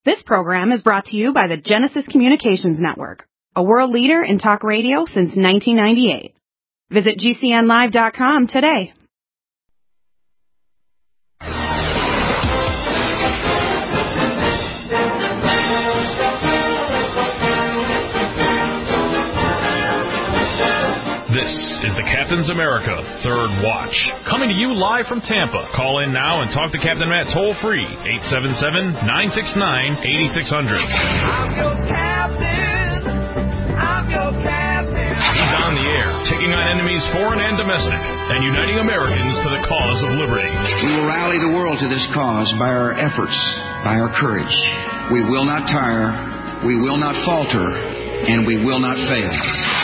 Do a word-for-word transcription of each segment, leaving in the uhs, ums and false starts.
This program is brought to you by the Genesis Communications Network, a world leader in talk radio since nineteen ninety-eight. Visit G C N live dot com today. This is the Captain's America Third Watch, coming to you live from Tampa. Call in now and talk to Captain Matt toll-free, eight seven seven, nine six nine, eight six zero zero. I'm your captain. I'm your captain. He's on the air, taking on enemies foreign and domestic, and uniting Americans to the cause of liberty. We will rally the world to this cause by our efforts, by our courage. We will not tire, we will not falter, and we will not fail.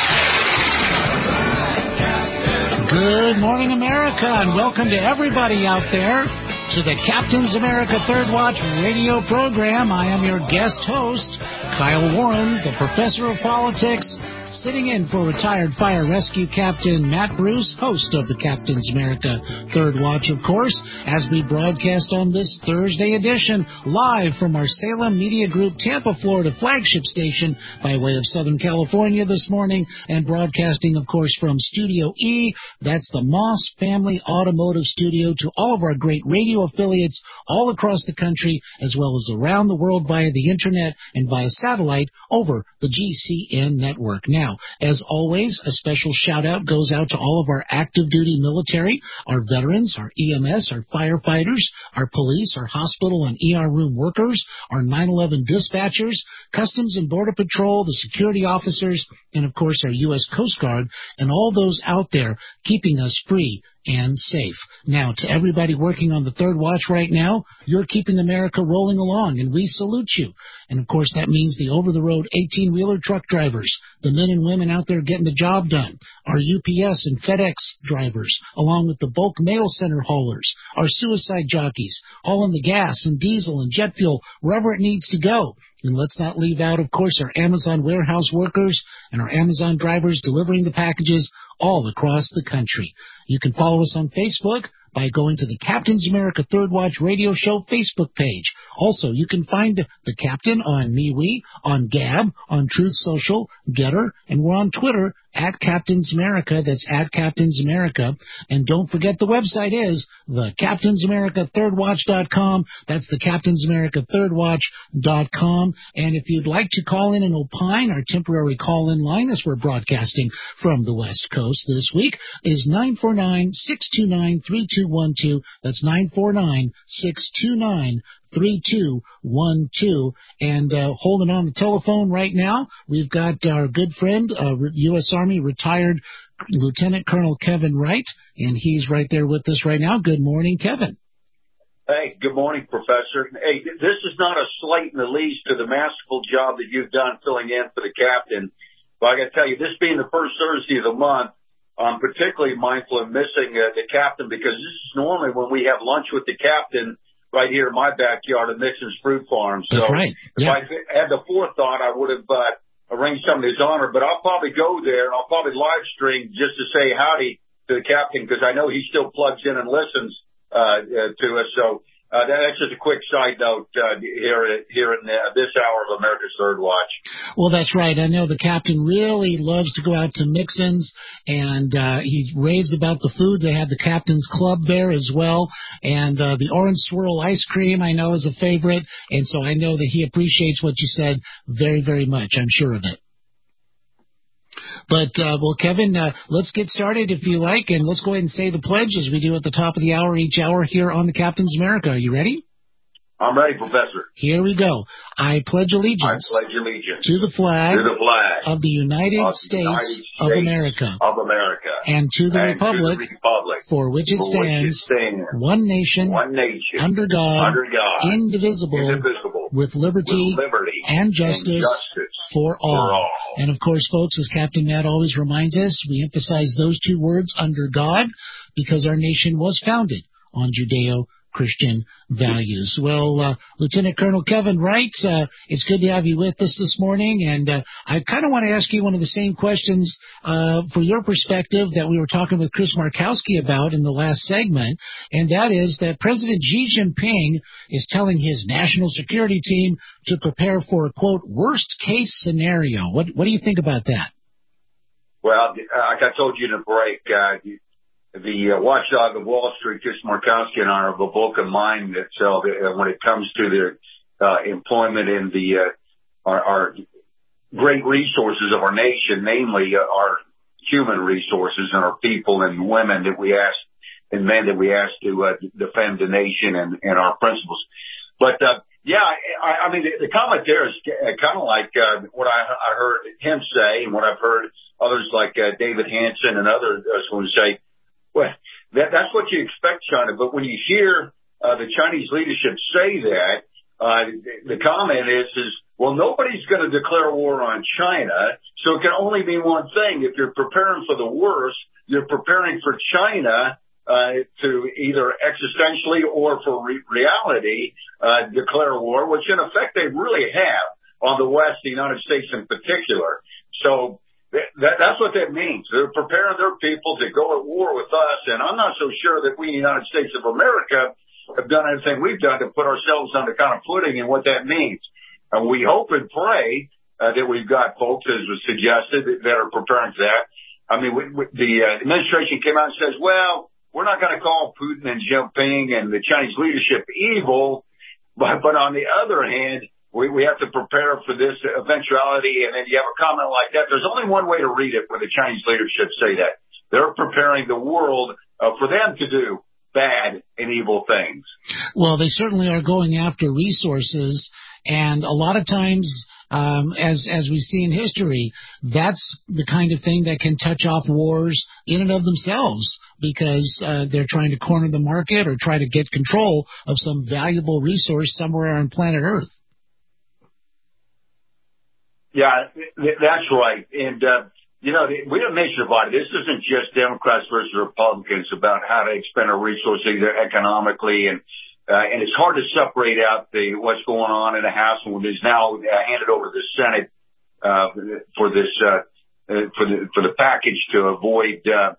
Good morning, America, and welcome to everybody out there to the Captain's America Third Watch radio program. I am your guest host, Kyle Warren, the professor of politics, sitting in for retired fire rescue captain Matt Bruce, host of the Captain's America Third Watch, of course, as we broadcast on this Thursday edition, live from our Salem Media Group Tampa, Florida flagship station by way of Southern California this morning, and broadcasting, of course, from Studio E. That's the Moss Family Automotive Studio, to all of our great radio affiliates all across the country, as well as around the world via the internet and via satellite over the G C N network. Now, as always, a special shout-out goes out to all of our active-duty military, our veterans, our E M S, our firefighters, our police, our hospital and E R room workers, our nine eleven dispatchers, Customs and Border Patrol, the security officers, and, of course, our U S Coast Guard, and all those out there keeping us free and safe. Now, to everybody working on the Third Watch right now, you're keeping America rolling along, and we salute you. And, of course, that means the over-the-road eighteen-wheeler truck drivers, the men and women out there getting the job done, our U P S and FedEx drivers, along with the bulk mail center haulers, our suicide jockeys, hauling the gas and diesel and jet fuel wherever it needs to go. And let's not leave out, of course, our Amazon warehouse workers and our Amazon drivers delivering the packages all across the country. You can follow us on Facebook by going to the Captain's America Third Watch Radio Show Facebook page. Also, you can find the Captain on MeWe, on Gab, on Truth Social, Getter, and we're on Twitter at Captain's America. That's at Captain's America. And don't forget the website is the Captain's America Third Watch dot com. That's the Captain's America Third Watch dot com. And if you'd like to call in and opine, our temporary call-in line, as we're broadcasting from the West Coast this week, is nine four nine, six two nine, three two one two. That's nine four nine, six two nine, three two one two. And uh, holding on the telephone right now, we've got our good friend, uh, U S Army retired Lieutenant Colonel Kevin Wright, and he's right there with us right now. Good morning, Kevin. Hey, good morning, Professor. Hey, this is not a slight in the least to the masterful job that you've done filling in for the captain. But I got to tell you, this being the first Thursday of the month, I'm particularly mindful of missing uh, the captain, because this is normally when we have lunch with the captain right here in my backyard at Mixon's Fruit Farm. So That's right. Yeah. If I had the forethought, I would have uh, arranged something in his honor. But I'll probably go there, and I'll probably live stream just to say howdy to the captain, because I know he still plugs in and listens uh, uh, to us. So uh, that's just a quick side note uh, here, here in uh, this hour of America's Third Watch. Well, that's right. I know the captain really loves to go out to Mixon's, and uh, he raves about the food. They have the Captain's Club there as well, and uh, the Orange Swirl ice cream I know is a favorite, and so I know that he appreciates what you said very, very much. I'm sure of it. But, uh, well, Kevin, uh, let's get started if you like, and let's go ahead and say the pledge as we do at the top of the hour each hour here on the Captain's America. Are you ready? I'm ready, Professor. Here we go. I pledge allegiance, I pledge allegiance to the flag, to the flag of the United, of States, United States of America, of America, and to the, and republic, to the republic for which it for stands, which it stands one nation, one nation, under God, under God, indivisible, indivisible, with liberty, with liberty and justice, and justice for, all. for all. And of course, folks, as Captain Matt always reminds us, we emphasize those two words, under God, because our nation was founded on Judeo Christian values. Well, uh, Lieutenant Colonel Kevin Wright, uh, it's good to have you with us this morning, and uh, I kind of want to ask you one of the same questions uh, for your perspective that we were talking with Chris Markowski about in the last segment, and that is that President Xi Jinping is telling his national security team to prepare for a, quote, worst-case scenario. What, what do you think about that? Well, like I told you in the break, uh, the uh, watchdog of Wall Street, Chris Markowski, and I are of a book of mind that uh, when it comes to the uh, employment in the uh, our, our great resources of our nation, namely uh, our human resources and our people and women that we ask and men that we ask to uh, defend the nation and, and our principles. But uh, yeah, I, I mean the, the comment there is kind of like uh, what I, I heard him say, and what I've heard others like uh, David Hansen and others uh, say. Well, that, that's what you expect, China. But when you hear uh, the Chinese leadership say that, uh, the, the comment is, is, well, nobody's going to declare war on China, so it can only mean one thing. If you're preparing for the worst, you're preparing for China uh, to either existentially or for re- reality uh, declare war, which in effect they really have on the West, the United States in particular. So That, that's what that means. They're preparing their people to go at war with us, and I'm not so sure that we in the United States of America have done anything we've done to put ourselves on the kind of footing and what that means. And we hope and pray uh, that we've got folks, as was suggested, that, that are preparing for that. I mean, we, we, the uh, administration came out and says, well, we're not going to call Putin and Jinping and the Chinese leadership evil, but, but on the other hand, We, we have to prepare for this eventuality, and then you have a comment like that. There's only one way to read it when the Chinese leadership say that. They're preparing the world uh, for them to do bad and evil things. Well, they certainly are going after resources, and a lot of times, um, as as we see in history, that's the kind of thing that can touch off wars in and of themselves, because uh, they're trying to corner the market or try to get control of some valuable resource somewhere on planet Earth. Yeah, that's right. And, uh, you know, we don't mention about it. This isn't just Democrats versus Republicans about how to expend our resources either economically. And, uh, and it's hard to separate out the, what's going on in the House and what is now uh, handed over to the Senate, uh, for this, uh, for the, for the package to avoid, uh,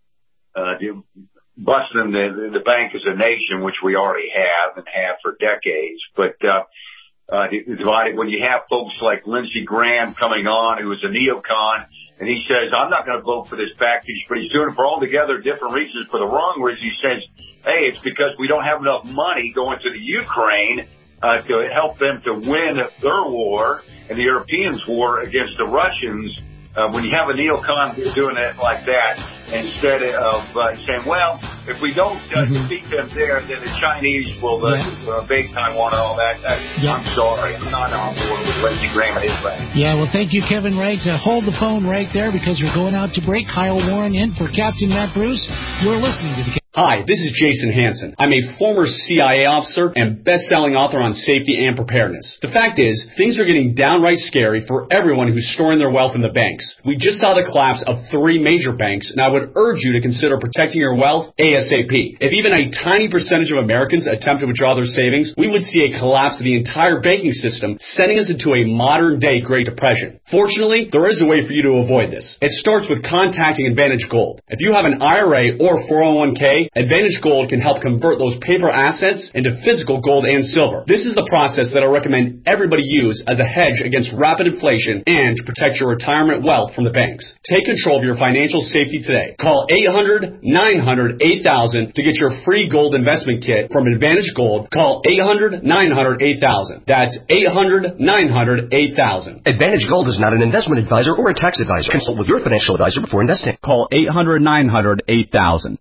uh, busting the, the bank as a nation, which we already have and have for decades. But, uh, Uh, divided when you have folks like Lindsey Graham coming on, who is a neocon, and he says, I'm not going to vote for this package, but he's doing it for altogether different reasons. For the wrong reason, he says, hey, it's because we don't have enough money going to the Ukraine uh, to help them to win their war and the Europeans' war against the Russians. Uh, when you have a neocon doing it like that, instead of uh, saying, well, if we don't uh, mm-hmm. defeat them there, then the Chinese will uh, yeah. invade Taiwan and all that. Uh, yeah. I'm sorry. I'm not on board with Lindsey Graham and his plan. Yeah, well, thank you, Kevin Wright. Uh, hold the phone right there because we're going out to break. Kyle Warren in for Captain Matt Bruce. You're listening to the Hi, this is Jason Hansen. I'm a former C I A officer and best-selling author on safety and preparedness. The fact is, things are getting downright scary for everyone who's storing their wealth in the banks. We just saw the collapse of three major banks, and I would urge you to consider protecting your wealth ASAP. If even a tiny percentage of Americans attempt to withdraw their savings, we would see a collapse of the entire banking system, sending us into a modern-day Great Depression. Fortunately, there is a way for you to avoid this. It starts with contacting Advantage Gold. If you have an I R A or four oh one k, Advantage Gold can help convert those paper assets into physical gold and silver. This is the process that I recommend everybody use as a hedge against rapid inflation and to protect your retirement wealth from the banks. Take control of your financial safety today. Call eight hundred, nine hundred, eight thousand to get your free gold investment kit from Advantage Gold. Call eight hundred, nine hundred, eight thousand. That's eight hundred, nine hundred, eight thousand. Advantage Gold is not an investment advisor or a tax advisor. Consult with your financial advisor before investing. Call eight hundred, nine hundred, eight thousand.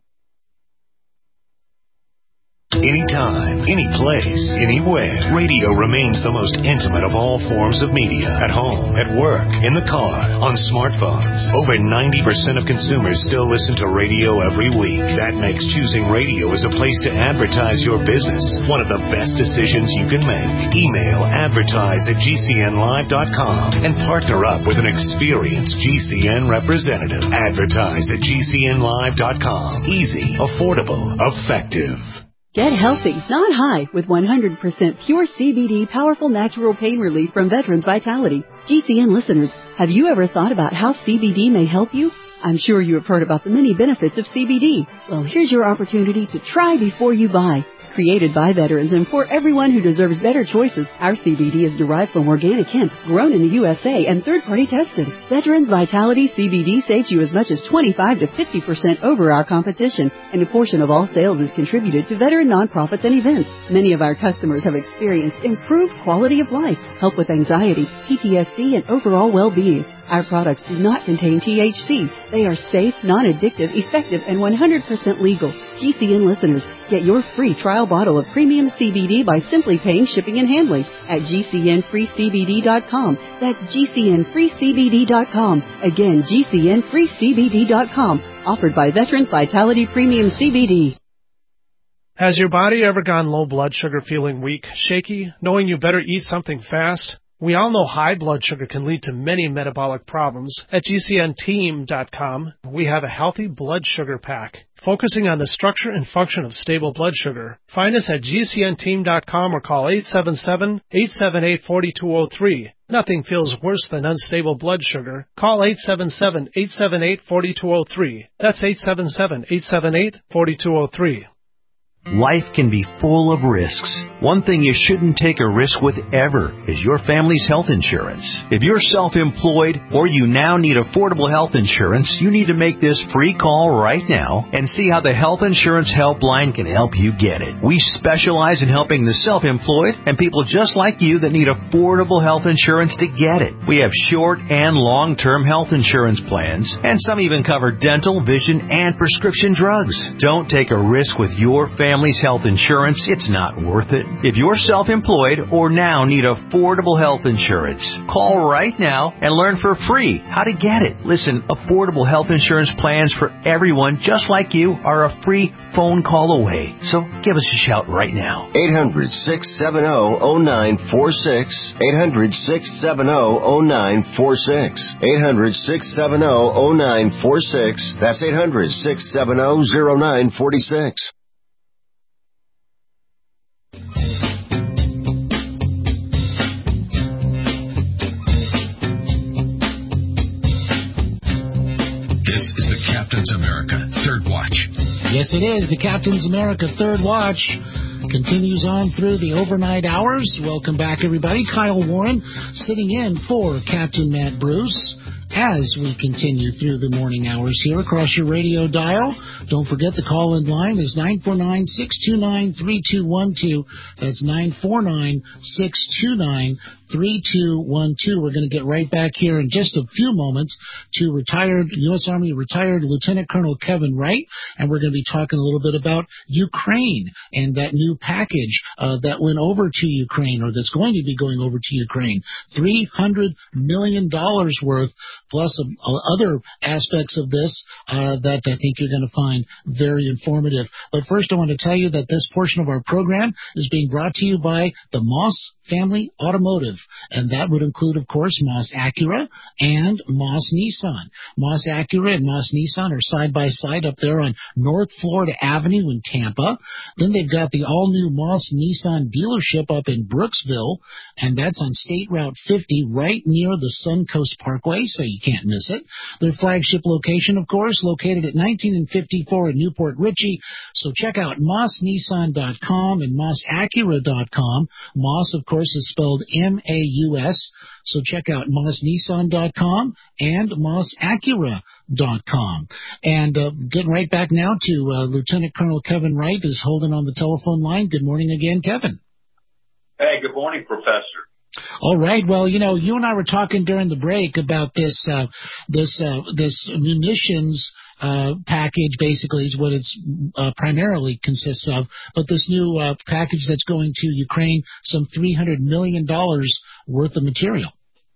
Anytime, any place, anywhere. Radio remains the most intimate of all forms of media. At home, at work, in the car, on smartphones. Over ninety percent of consumers still listen to radio every week. That makes choosing radio as a place to advertise your business one of the best decisions you can make. Email advertise at G C N live dot com and partner up with an experienced G C N representative. Advertise at G C N live dot com. Easy, affordable, effective. Get healthy, not high, with one hundred percent pure C B D powerful natural pain relief from Veterans Vitality. G C N listeners, have you ever thought about how C B D may help you? I'm sure you have heard about the many benefits of C B D. Well, here's your opportunity to try before you buy. Created by veterans and for everyone who deserves better choices, our C B D is derived from organic hemp, grown in the U S A and third-party tested. Veterans Vitality C B D saves you as much as twenty-five to fifty percent over our competition, and a portion of all sales is contributed to veteran nonprofits and events. Many of our customers have experienced improved quality of life, help with anxiety, P T S D, and overall well-being. Our products do not contain T H C. They are safe, non-addictive, effective, and one hundred percent legal. G C N listeners, get your free trial bottle of premium C B D by simply paying shipping and handling at G C N free C B D dot com. That's G C N free C B D dot com. Again, G C N free C B D dot com. Offered by Veterans Vitality Premium C B D. Has your body ever gone low blood sugar, feeling weak, shaky, knowing you better eat something fast? We all know high blood sugar can lead to many metabolic problems. At G C N team dot com, we have a healthy blood sugar pack, focusing on the structure and function of stable blood sugar. Find us at G C N team dot com or call eight seven seven, eight seven eight, four two zero three. Nothing feels worse than unstable blood sugar. Call eight seven seven, eight seven eight, four two zero three. That's eight seven seven, eight seven eight, four two zero three. Life can be full of risks. One thing you shouldn't take a risk with ever is your family's health insurance. If you're self-employed or you now need affordable health insurance, you need to make this free call right now and see how the Health Insurance Helpline can help you get it. We specialize in helping the self-employed and people just like you that need affordable health insurance to get it. We have short and long-term health insurance plans, and some even cover dental, vision, and prescription drugs. Don't take a risk with your family. Family's health insurance, it's not worth it. If you're self-employed or now need affordable health insurance, call right now and learn for free how to get it. Listen, affordable health insurance plans for everyone just like you are a free phone call away. So give us a shout right now. eight hundred, six seven zero, zero nine four six. eight hundred, six seven zero, zero nine four six. eight hundred, six seven zero, zero nine four six. That's eight hundred, six seven zero, zero nine four six. This is the Captain's America Third Watch. Yes, it is. The Captain's America Third Watch continues on through the overnight hours. Welcome back, everybody. Kyle Warren sitting in for Captain Matt Bruce as we continue through the morning hours here across your radio dial. Don't forget the call-in line is nine four nine, six two nine, three two one two. That's nine four nine, six two nine, three two one two. We're going to get right back here in just a few moments to retired U S Army retired Lieutenant Colonel Kevin Wright, and we're going to be talking a little bit about Ukraine and that new package uh, that went over to Ukraine, or that's going to be going over to Ukraine. three hundred million dollars worth, plus um, other aspects of this uh, that I think you're going to find very informative. But first, I want to tell you that this portion of our program is being brought to you by the Moss Family Automotive, and that would include, of course, Moss Acura and Moss Nissan. Moss Acura and Moss Nissan are side by side up there on North Florida Avenue in Tampa. Then they've got the all-new Moss Nissan dealership up in Brooksville, and that's on State Route fifty right near the Suncoast Parkway, so you can't miss it. Their flagship location, of course, located at nineteen and fifty-four in Newport Richey. So check out Moss Nissan dot com and Moss Acura dot com. Moss, of course, is spelled M A U S. So check out Moss Nissan dot com and Moss Acura dot com. And uh, getting right back now to uh, Lieutenant Colonel Kevin Wright is holding on the telephone line. Good morning again, Kevin. Hey, good morning, Professor. All right. Well, you know, you and I were talking during the break about this, uh, this, uh, this munitions uh, package. Basically, is what it's uh, primarily consists of. But this new uh, package that's going to Ukraine, some three hundred million dollars worth of material.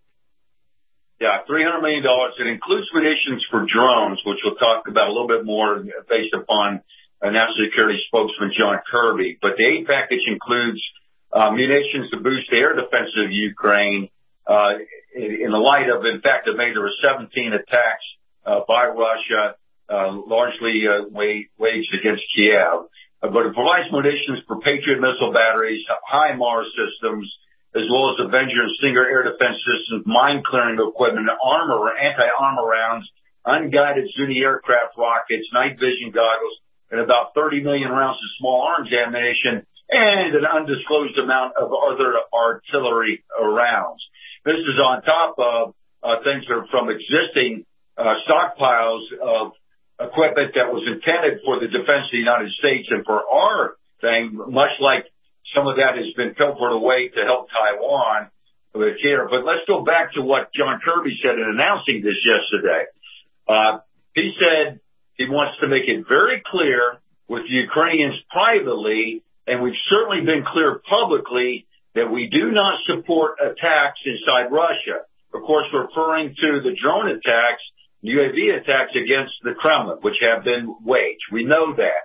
Yeah, three hundred million dollars. It includes munitions for drones, which we'll talk about a little bit more based upon uh, National Security spokesman John Kirby. But the aid package includes Uh, munitions to boost the air defense of Ukraine, uh, in, in the light of, in fact, the there were seventeen attacks, uh, by Russia, uh, largely, uh, waged against Kiev. uh, but it provides munitions for Patriot missile batteries, HIMARS systems, as well as Avenger and Stinger air defense systems, mine-clearing equipment, armor, anti-armor rounds, unguided Zuni aircraft rockets, night vision goggles, and about thirty million rounds of small arms ammunition, and an undisclosed amount of other artillery rounds. This is on top of uh, things that are from existing uh, stockpiles of equipment that was intended for the defense of the United States and for our thing, much like some of that has been pilfered away to help Taiwan with care. But let's go back to what John Kirby said in announcing this yesterday. Uh, he said he wants to make it very clear with the Ukrainians privately, and we've certainly been clear publicly, that we do not support attacks inside Russia. Of course, referring to the drone attacks, U A V attacks against the Kremlin, which have been waged. We know that.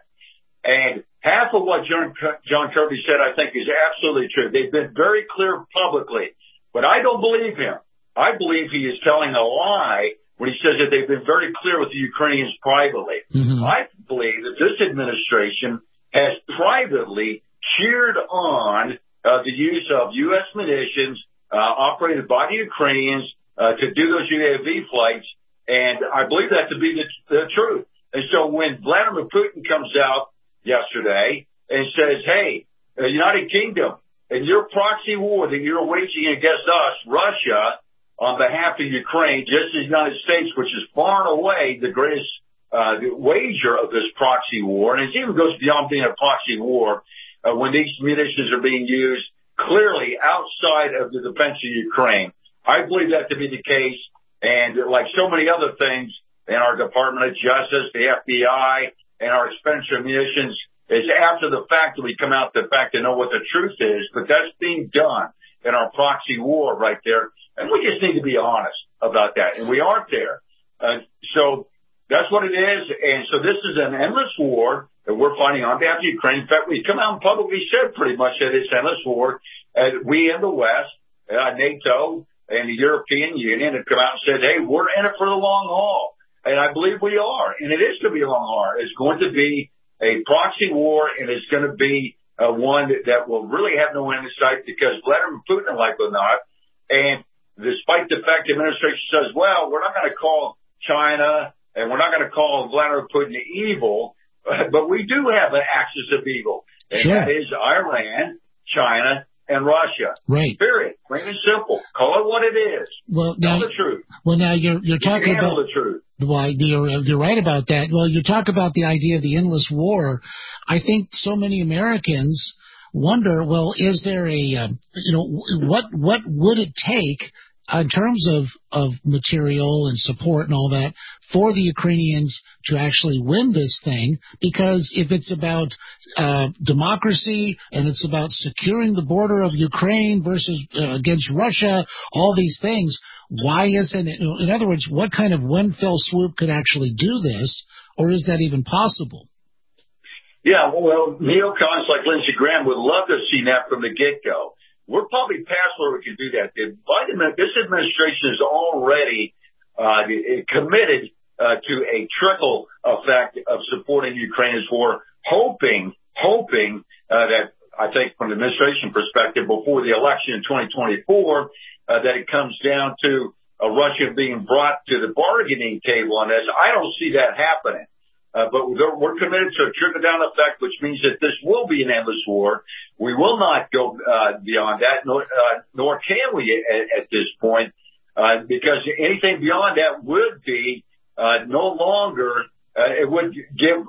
And half of what John, John Kirby said, I think, is absolutely true. They've been very clear publicly, but I don't believe him. I believe he is telling a lie when he says that they've been very clear with the Ukrainians privately. Mm-hmm. I believe that this administration has privately cheered on uh, the use of U S munitions uh, operated by the Ukrainians uh, to do those U A V flights, and I believe that to be the, the truth. And so when Vladimir Putin comes out yesterday and says, hey, uh, United Kingdom, in your proxy war that you're waging against us, Russia, on behalf of Ukraine, just as the United States, which is far and away the greatest uh, the wager of this proxy war, and it even goes beyond being a proxy war, uh, when these munitions are being used clearly outside of the defense of Ukraine. I believe that to be the case, and like so many other things in our Department of Justice, the F B I, and our expenditure of munitions, is after the fact that we come out the fact to know what the truth is, but that's being done in our proxy war right there. And we just need to be honest about that. And we aren't there. Uh, so that's what it is. And so this is an endless war that we're fighting on behalf of Ukraine. In fact, we come out and publicly said pretty much that it's endless war. And we in the West, uh, NATO and the European Union have come out and said, hey, we're in it for the long haul. And I believe we are. And it is going to be a long haul. It's going to be a proxy war, and it's going to be uh, one that, that will really have no end in sight, because Vladimir Putin, like it or not, and despite the fact the administration says, well, we're not going to call China and we're not going to call Vladimir Putin evil, but we do have an axis of evil, and sure. that is Iran, China, and Russia. Right. Period. Plain and simple. Call it what it is. Well, Tell now, the truth. Well, now you're you're talking you about the truth. Why you're you're right about that. Well, you talk about the idea of the endless war. I think so many Americans wonder, well, is there a uh, you know what what would it take in terms of, of material and support and all that for the Ukrainians to actually win this thing? Because if it's about uh, democracy and it's about securing the border of Ukraine versus uh, against Russia, all these things, why isn't it? In other words, what kind of one fell swoop could actually do this, or is that even possible? Yeah, well, neocons like Lindsey Graham would love to have seen that from the get-go. We're probably past where we can do that. The Biden, this administration is already uh, committed uh, to a trickle effect of supporting Ukraine's war, hoping, hoping uh, that, I think from the administration perspective, before the election in twenty twenty-four, uh, that it comes down to uh, Russia being brought to the bargaining table on this. I don't see that happening. Uh, but we're, we're committed to a trickle-down effect, which means that this will be an endless war. We will not go uh, beyond that, nor, uh, nor can we at, at this point, uh, because anything beyond that would be uh, no longer. Uh, it would give.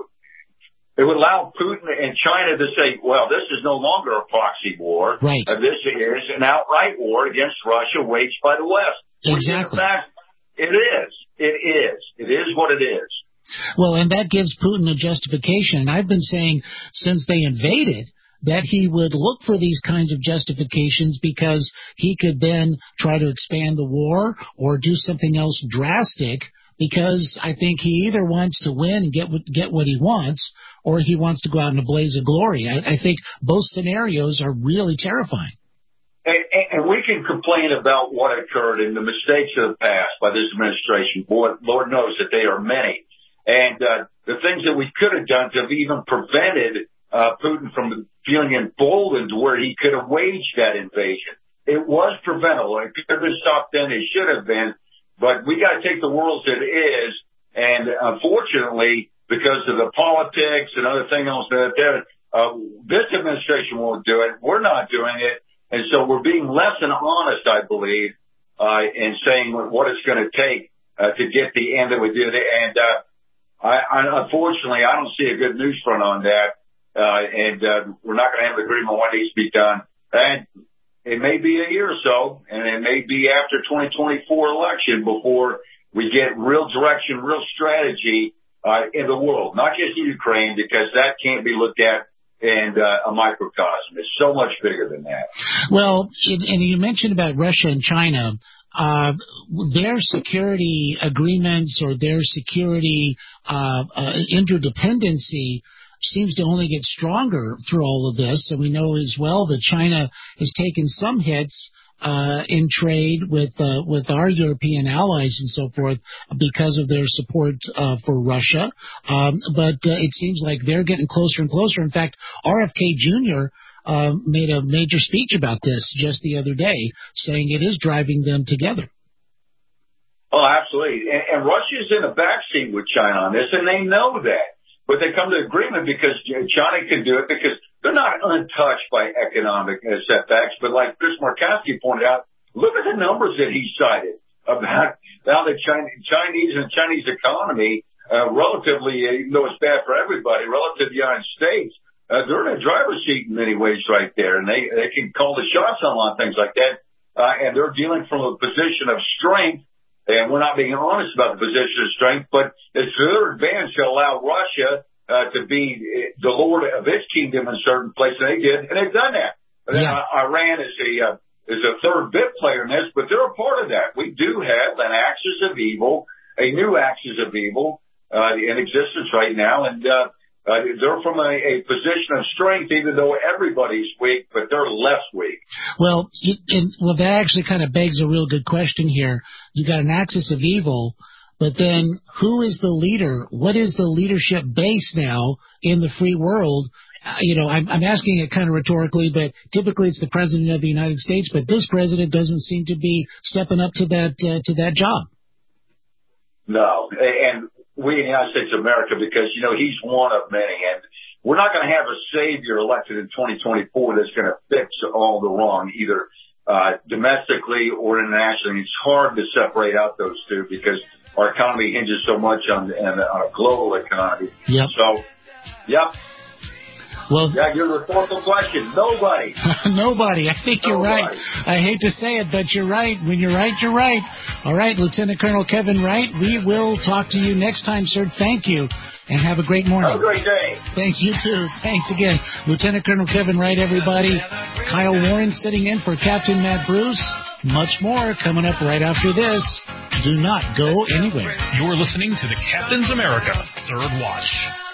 It would allow Putin and China to say, "Well, this is no longer a proxy war. Right. Uh, this is an outright war against Russia waged by the West." Exactly. In fact, it is. It is. It is what it is. Well, and that gives Putin a justification. And I've been saying since they invaded that he would look for these kinds of justifications, because he could then try to expand the war or do something else drastic, because I think he either wants to win and get what, get what he wants, or he wants to go out in a blaze of glory. I, I think both scenarios are really terrifying. And, and we can complain about what occurred and the mistakes of the past by this administration. Boy, Lord knows that they are many. And uh, the things that we could have done to have even prevented uh, Putin from feeling emboldened to where he could have waged that invasion. It was preventable. It could have been stopped then. It should have been. But we got to take the world as it is. And unfortunately, because of the politics and other things that there, uh, this administration won't do it. We're not doing it. And so we're being less than honest, I believe, uh, in saying what it's going to take uh, to get the end that we did. And uh, I, I, unfortunately, I don't see a good news front on that. Uh, and uh, we're not going to have an agreement on what needs to be done. And it may be a year or so, and it may be after twenty twenty-four election before we get real direction, real strategy uh, in the world, not just Ukraine, because that can't be looked at in uh, a microcosm. It's so much bigger than that. Well, and you mentioned about Russia and China. Uh, their security agreements or their security uh, uh, interdependency seems to only get stronger through all of this. And we know as well that China has taken some hits uh, in trade with uh, with our European allies and so forth because of their support uh, for Russia. Um, but uh, it seems like they're getting closer and closer. In fact, R F K Junior uh, made a major speech about this just the other day, saying it is driving them together. Oh, absolutely. And, and Russia's in a backseat with China on this, and they know that. But they come to agreement because China can do it because they're not untouched by economic setbacks. But like Chris Murkowski pointed out, look at the numbers that he cited about how the Chinese and Chinese economy, uh, relatively, even though it's bad for everybody, relative to the United States, uh, they're in a driver's seat in many ways right there. And they, they can call the shots on a lot of things like that. Uh, and they're dealing from a position of strength. And we're not being honest about the position of strength, but it's to their advantage to allow Russia uh, to be the lord of its kingdom in certain places. They did, and they've done that. And then yeah. Iran is a uh, is a third bit player in this, but they're a part of that. We do have an axis of evil, a new axis of evil uh, in existence right now, and uh, uh, they're from a, a position of strength, even though everybody's weak, but they're less weak. Well, it, it, well, that actually kind of begs a real good question here. You got an axis of evil, but then who is the leader? What is the leadership base now in the free world? Uh, you know, I'm, I'm asking it kind of rhetorically, but typically it's the president of the United States. But this president doesn't seem to be stepping up to that uh, to that job. No, and we in the United States of America, because you know he's one of many, and we're not going to have a savior elected in twenty twenty-four that's going to fix all the wrong, either uh, domestically or internationally. It's hard to separate out those two because our economy hinges so much on, on a global economy. Yep. So, yep. Well, yeah, your rhetorical question. Nobody. Nobody. I think you're Nobody. right. I hate to say it, but you're right. When you're right, you're right. All right, Lieutenant Colonel Kevin Wright, we will talk to you next time, sir. Thank you, and have a great morning. Have a great day. Thanks, you too. Thanks again. Lieutenant Colonel Kevin Wright, everybody. Kyle Warren sitting in for Captain Matt Bruce. Much more coming up right after this. Do not go anywhere. You're listening to the Captain's America Third Watch.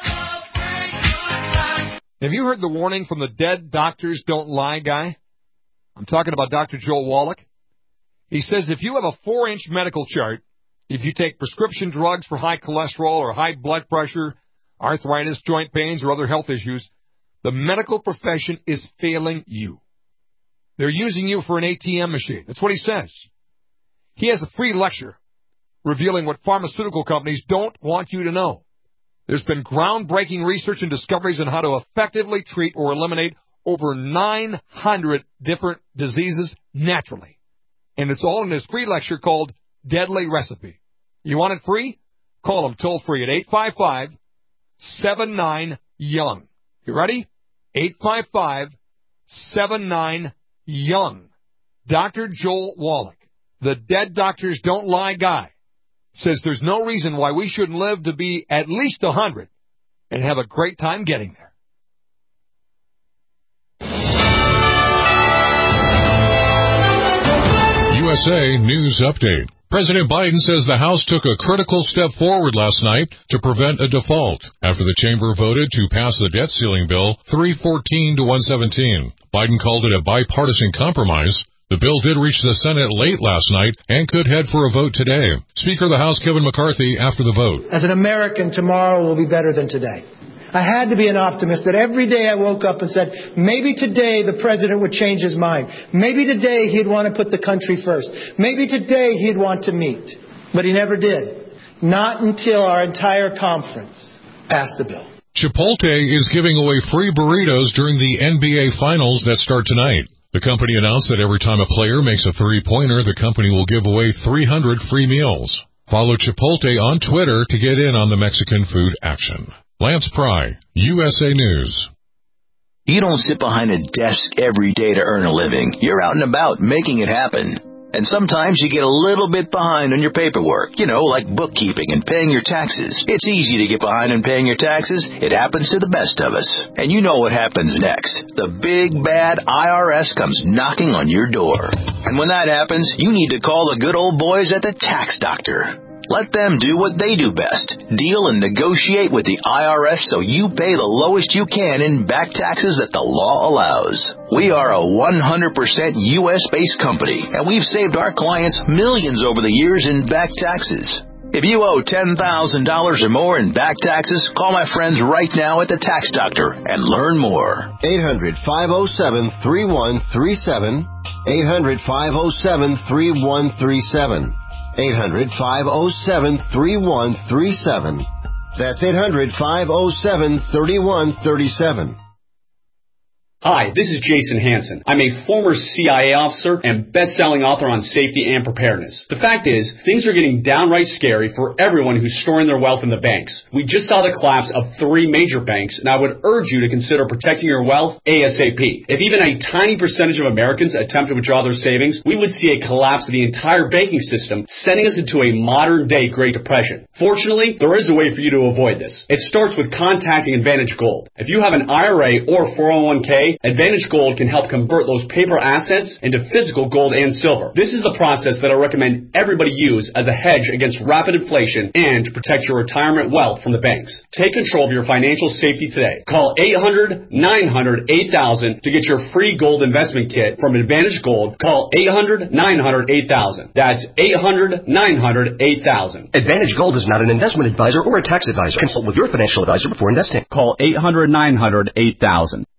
Have you heard the warning from the Dead Doctors Don't Lie guy? I'm talking about Doctor Joel Wallach. He says if you have a four-inch medical chart, if you take prescription drugs for high cholesterol or high blood pressure, arthritis, joint pains, or other health issues, the medical profession is failing you. They're using you for an A T M machine. That's what he says. He has a free lecture revealing what pharmaceutical companies don't want you to know. There's been groundbreaking research and discoveries on how to effectively treat or eliminate over nine hundred different diseases naturally. And it's all in this free lecture called Deadly Recipe. You want it free? Call him toll free at eight five five, seven nine, young. You ready? eight five five, seven nine, young. Doctor Joel Wallach, the Dead Doctors Don't Lie guy, says there's no reason why we shouldn't live to be at least one hundred and have a great time getting there. U S A News Update. President Biden says the House took a critical step forward last night to prevent a default after the chamber voted to pass the debt ceiling bill three fourteen to one seventeen. Biden called it a bipartisan compromise. The bill did reach the Senate late last night and could head for a vote today. Speaker of the House Kevin McCarthy after the vote. As an American, tomorrow will be better than today. I had to be an optimist that every day I woke up and said, maybe today the president would change his mind. Maybe today he'd want to put the country first. Maybe today he'd want to meet. But he never did. Not until our entire conference passed the bill. Chipotle is giving away free burritos during the N B A Finals that start tonight. The company announced that every time a player makes a three-pointer, the company will give away three hundred free meals. Follow Chipotle on Twitter to get in on the Mexican food action. Lance Pry, U S A News. You don't sit behind a desk every day to earn a living. You're out and about making it happen. And sometimes you get a little bit behind on your paperwork, you know, like bookkeeping and paying your taxes. It's easy to get behind on paying your taxes. It happens to the best of us. And you know what happens next. The big, bad I R S comes knocking on your door. And when that happens, you need to call the good old boys at the Tax Doctor. Let them do what they do best. Deal and negotiate with the I R S so you pay the lowest you can in back taxes that the law allows. We are a one hundred percent U S-based company, and we've saved our clients millions over the years in back taxes. If you owe ten thousand dollars or more in back taxes, call my friends right now at the Tax Doctor and learn more. eight hundred, five oh seven, three one three seven. eight hundred, five oh seven, three one three seven. eight hundred, five oh seven, three one three seven. That's eight hundred, five oh seven, three one three seven. Hi, this is Jason Hansen. I'm a former C I A officer and best-selling author on safety and preparedness. The fact is, things are getting downright scary for everyone who's storing their wealth in the banks. We just saw the collapse of three major banks, and I would urge you to consider protecting your wealth ASAP. If even a tiny percentage of Americans attempt to withdraw their savings, we would see a collapse of the entire banking system, sending us into a modern-day Great Depression. Fortunately, there is a way for you to avoid this. It starts with contacting Advantage Gold. If you have an I R A or four oh one k, Advantage Gold can help convert those paper assets into physical gold and silver. This is the process that I recommend everybody use as a hedge against rapid inflation and to protect your retirement wealth from the banks. Take control of your financial safety today. Call eight hundred, nine hundred, eight thousand to get your free gold investment kit from Advantage Gold. Call eight hundred, nine hundred, eight thousand. That's eight hundred, nine hundred, eight thousand. Advantage Gold is not an investment advisor or a tax advisor. Consult with your financial advisor before investing. Call eight hundred, nine hundred, eight thousand.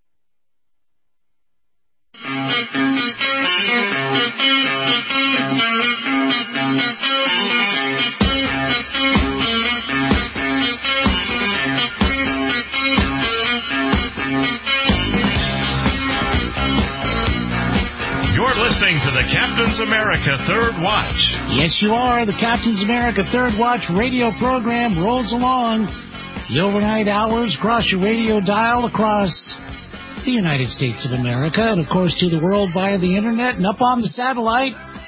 You're listening to the Captain's America Third Watch. Yes, you are. The Captain's America Third Watch radio program rolls along. The overnight hours across your radio dial across the United States of America, and of course to the world via the internet and up on the satellite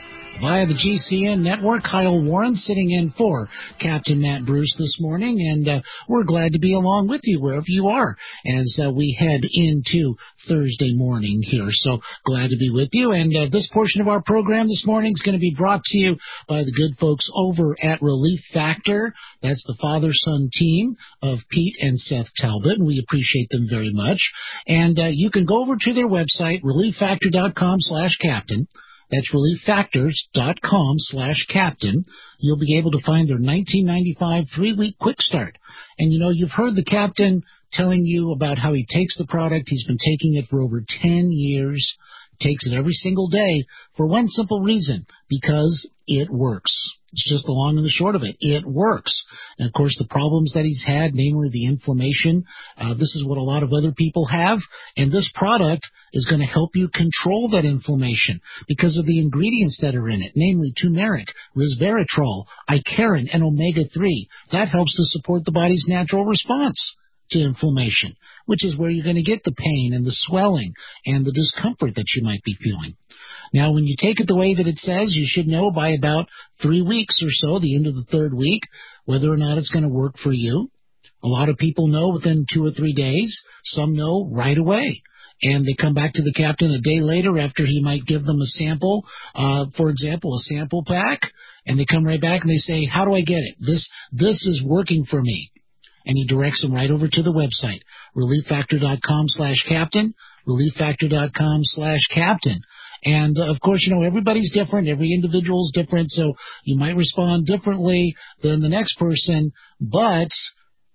via the G C N network. Kyle Warren sitting in for Captain Matt Bruce this morning, and uh, we're glad to be along with you wherever you are as uh, we head into Thursday morning here. So glad to be with you, and uh, this portion of our program this morning is going to be brought to you by the good folks over at Relief Factor. That's the father-son team of Pete and Seth Talbot, and we appreciate them very much. And uh, you can go over to their website, relief factor dot com slash captain. That's relief factors dot com slash captain. You'll be able to find their nineteen ninety-five three-week quick start. And, you know, you've heard the captain telling you about how he takes the product. He's been taking it for over ten years. Takes it every single day for one simple reason, because it works. It's just the long and the short of it. It works. And, of course, the problems that he's had, namely the inflammation, uh, this is what a lot of other people have. And this product is going to help you control that inflammation because of the ingredients that are in it, namely turmeric, resveratrol, icariin, and omega three. That helps to support the body's natural response to inflammation, which is where you're going to get the pain and the swelling and the discomfort that you might be feeling. Now, when you take it the way that it says, you should know by about three weeks or so, the end of the third week, whether or not it's going to work for you. A lot of people know within two or three days. Some know right away. And they come back to the captain a day later after he might give them a sample, uh, for example, a sample pack, and they come right back and they say, how do I get it? This, this is working for me. And he directs them right over to the website, relief factor dot com slash captain, relief factor dot com slash captain. And, uh, of course, you know, everybody's different. Every individual's different, so you might respond differently than the next person. But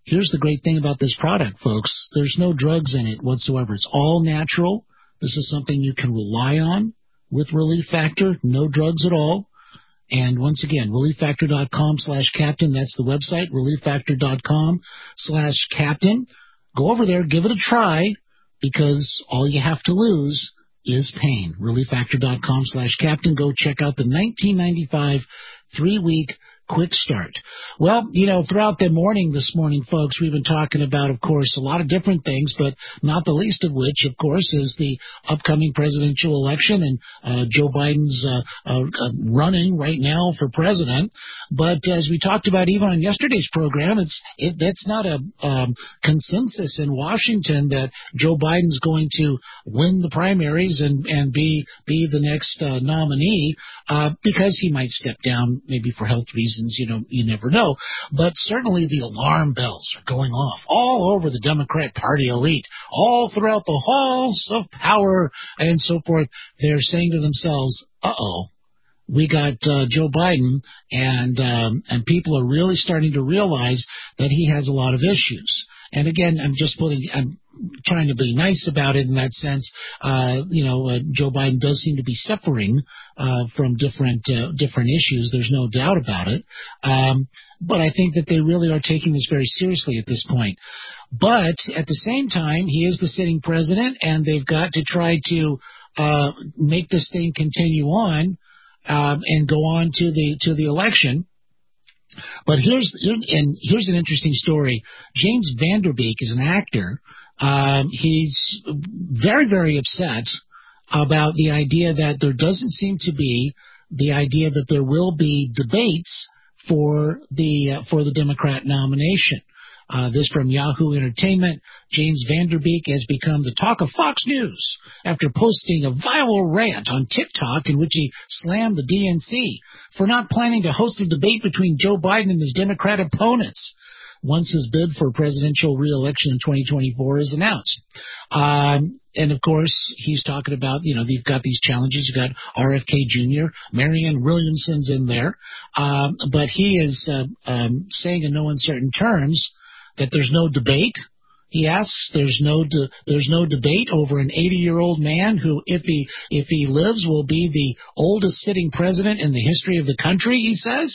here's the great thing about this product, folks. There's no drugs in it whatsoever. It's all natural. This is something you can rely on with Relief Factor. No drugs at all. And once again, relieffactor.com slash captain. That's the website, relieffactor.com slash captain. Go over there, give it a try, because all you have to lose is pain. relieffactor.com slash captain. Go check out the nineteen ninety-five three-week quick start. Well, you know, throughout the morning this morning, folks, we've been talking about, of course, a lot of different things, but not the least of which, of course, is the upcoming presidential election, and uh, Joe Biden's uh, uh, running right now for president. But as we talked about even on yesterday's program, it's it, that's not a um, consensus in Washington that Joe Biden's going to win the primaries and, and be be the next uh, nominee, uh, because he might step down maybe for health reasons. You know, you never know. But certainly the alarm bells are going off all over the Democrat Party elite, all throughout the halls of power and so forth. They're saying to themselves, uh-oh, we got uh, Joe Biden, and um, and people are really starting to realize that he has a lot of issues. And again, I'm just putting, I'm trying to be nice about it in that sense. Uh, you know, uh, Joe Biden does seem to be suffering uh, from different uh, different issues. There's no doubt about it. Um, but I think that they really are taking this very seriously at this point. But at the same time, he is the sitting president, and they've got to try to uh, make this thing continue on um, and go on to the to the election. But here's and here's an interesting story. James Van Der Beek is an actor. Um, he's very, very upset about the idea that there doesn't seem to be the idea that there will be debates for the uh, for the Democrat nomination. Uh, this from Yahoo Entertainment. James Van Der Beek has become the talk of Fox News after posting a viral rant on TikTok in which he slammed the D N C for not planning to host a debate between Joe Biden and his Democrat opponents once his bid for presidential re-election in twenty twenty-four is announced. Um, and, of course, he's talking about, you know, you've got these challenges. You've got R F K Junior Marianne Williamson's in there. Um, but he is uh, um, saying in no uncertain terms that there's no debate. He asks, there's no de- there's no debate over an eighty-year-old man who, if he if he lives, will be the oldest sitting president in the history of the country, he says.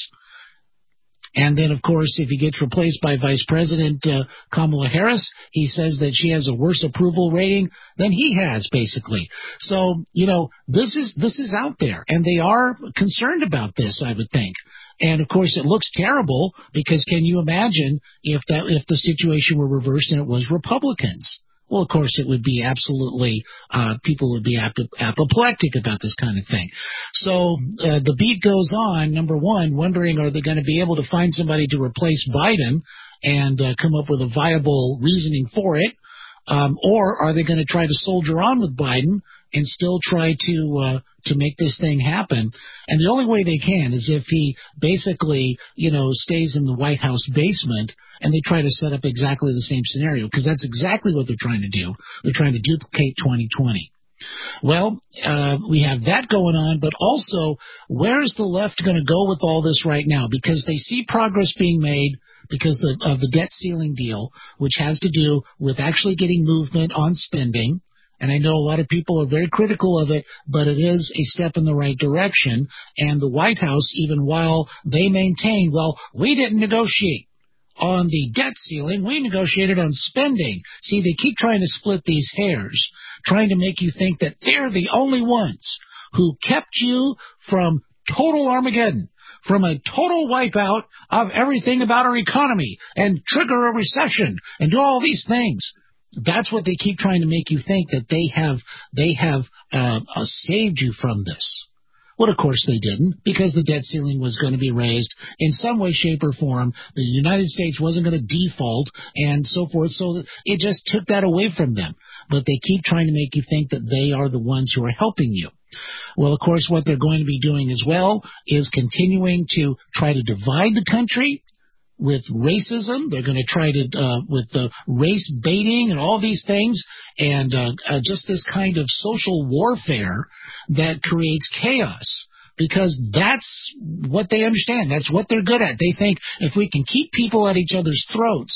And then, of course, if he gets replaced by Vice President uh, Kamala Harris, he says that she has a worse approval rating than he has, basically. So, you know, this is this is out there, and they are concerned about this, I would think. And, of course, it looks terrible because can you imagine if that if the situation were reversed and it was Republicans? Well, of course, it would be absolutely, uh, people would be ap- apoplectic about this kind of thing. So uh, the beat goes on, number one, wondering are they going to be able to find somebody to replace Biden and uh, come up with a viable reasoning for it, um, or are they going to try to soldier on with Biden and still try to uh, to make this thing happen? And the only way they can is if he basically, you know, stays in the White House basement and they try to set up exactly the same scenario, because that's exactly what they're trying to do. They're trying to duplicate twenty twenty. Well, uh, we have that going on, but also where is the left going to go with all this right now? Because they see progress being made because the, of the debt ceiling deal, which has to do with actually getting movement on spending. And I know a lot of people are very critical of it, but it is a step in the right direction. And the White House, even while they maintain, well, we didn't negotiate on the debt ceiling, we negotiated on spending. See, they keep trying to split these hairs, trying to make you think that they're the only ones who kept you from total Armageddon, from a total wipeout of everything about our economy and trigger a recession and do all these things. That's what they keep trying to make you think, that they have they have uh, uh, saved you from this. Well, of course they didn't, because the debt ceiling was going to be raised in some way, shape, or form. The United States wasn't going to default and so forth, so it just took that away from them. But they keep trying to make you think that they are the ones who are helping you. Well, of course, what they're going to be doing as well is continuing to try to divide the country with racism. They're going to try to, uh, with the race baiting and all these things, and uh, uh, just this kind of social warfare that creates chaos, because that's what they understand. That's what they're good at. They think if we can keep people at each other's throats,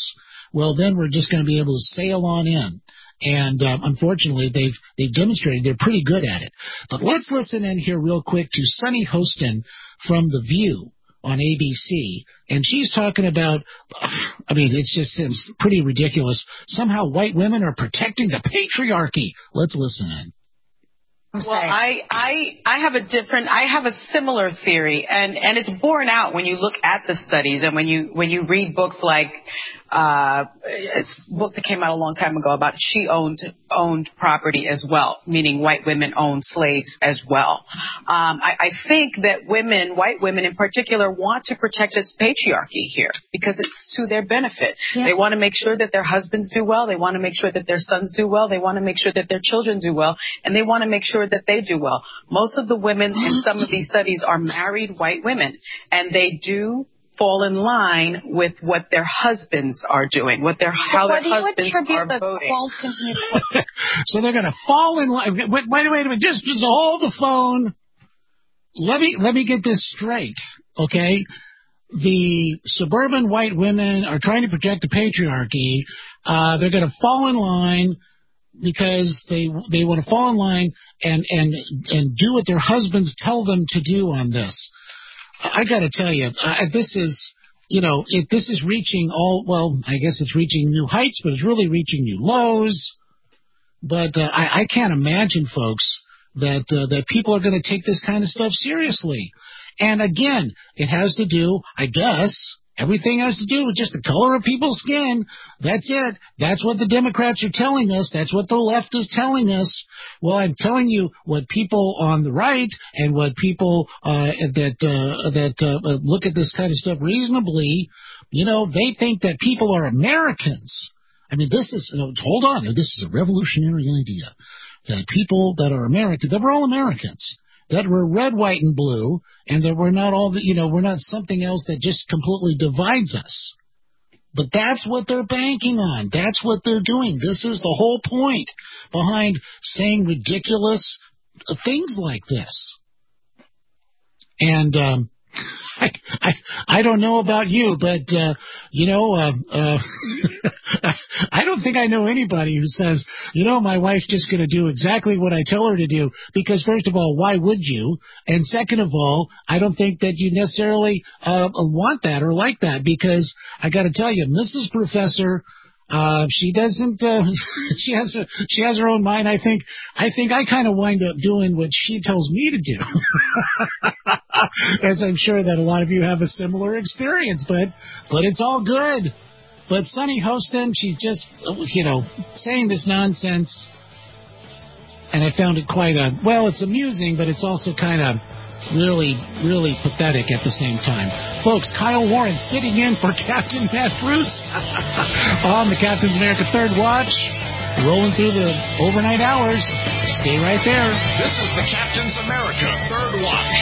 well, then we're just going to be able to sail on in. And um, unfortunately, they've they've demonstrated they're pretty good at it. But let's listen in here real quick to Sunny Hostin from The View on A B C, and she's talking about, I mean, it just seems pretty ridiculous. Somehow white women are protecting the patriarchy. Let's listen in. Well, I, I, I have a different, I have a similar theory, and, and it's borne out when you look at the studies and when you, when you read books like, uh, it's a book that came out a long time ago about she owned, owned property as well, meaning white women owned slaves as well. Um, I, I think that women, white women in particular, want to protect this patriarchy here because it's to their benefit. Yeah. They want to make sure that their husbands do well. They want to make sure that their sons do well. They want to make sure that their children do well. And they want to make sure that they do well. Most of the women in some of these studies are married white women, and they do fall in line with what their husbands are doing, what their how their husbands are voting. So they're going to fall in line. Wait, wait a minute, just just hold the phone. Let me let me get this straight, okay? The suburban white women are trying to protect the patriarchy. Uh, they're going to fall in line because they they want to fall in line and and and do what their husbands tell them to do on this. I got to tell you, uh, this is, you know, if this is reaching all, well, I guess it's reaching new heights, but it's really reaching new lows. But uh, I, I can't imagine, folks, that uh, that people are going to take this kind of stuff seriously. And again, it has to do, I guess, everything has to do with just the color of people's skin. That's it. That's what the Democrats are telling us. That's what the left is telling us. Well, I'm telling you what people on the right and what people uh, that uh, that uh, look at this kind of stuff reasonably, you know, they think that people are Americans. I mean, this is, you know, hold on, this is a revolutionary idea, that people that are American, that we're all Americans, that we're red, white, and blue, and that we're not all, the, you know, we're not something else that just completely divides us. But that's what they're banking on. That's what they're doing. This is the whole point behind saying ridiculous things like this. And um, I, I I don't know about you, but uh, you know, uh, uh, I don't think I know anybody who says, you know, my wife's just going to do exactly what I tell her to do. Because first of all, why would you? And second of all, I don't think that you necessarily uh, want that or like that. Because I got to tell you, Missus Professor, uh, she doesn't. Uh, she has her, she has her own mind. I think. I think I kind of wind up doing what she tells me to do. As I'm sure that a lot of you have a similar experience, but but it's all good. But Sunny Hostin, she's just, you know, saying this nonsense, and I found it quite a, well, it's amusing, but it's also kind of really, really pathetic at the same time. Folks, Kyle Warren sitting in for Captain Matt Bruce on the Captain's America Third Watch, rolling through the overnight hours. Stay right there. This is the Captain's America Third Watch.